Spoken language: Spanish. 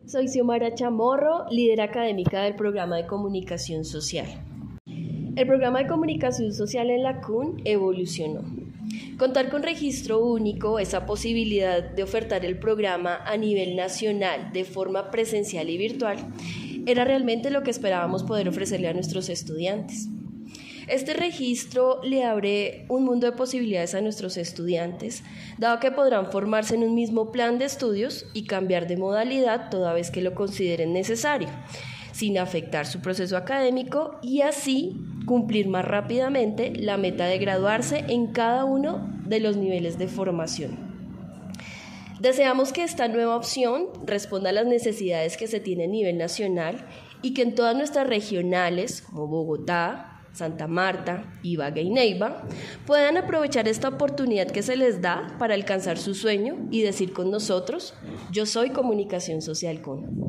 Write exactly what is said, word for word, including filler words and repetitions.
Soy Xiomara Chamorro, líder académica del programa de comunicación social. El programa de comunicación social en la C U N evolucionó. Contar con registro único, esa posibilidad de ofertar el programa a nivel nacional de forma presencial y virtual, era realmente lo que esperábamos poder ofrecerle a nuestros estudiantes. Este registro le abre un mundo de posibilidades a nuestros estudiantes, dado que podrán formarse en un mismo plan de estudios y cambiar de modalidad toda vez que lo consideren necesario, sin afectar su proceso académico y así cumplir más rápidamente la meta de graduarse en cada uno de los niveles de formación. Deseamos que esta nueva opción responda a las necesidades que se tienen a nivel nacional y que en todas nuestras regionales, como Bogotá, Santa Marta, Ibagué y Neiva, puedan aprovechar esta oportunidad que se les da para alcanzar su sueño y decir con nosotros: yo soy Comunicación Social C U N.